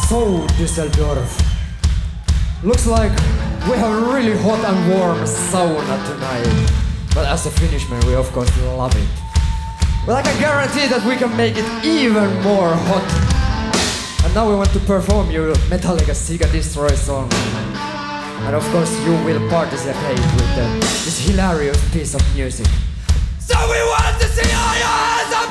So, Düsseldorf. Looks like we have a really hot and warm sauna tonight. But as a Finishman, we of course love it. But I can guarantee that we can make it even more hot. And now we want to perform you Metallica Sega Destroy song. And of course you will participate with this hilarious piece of music. So we want to see all your hands up!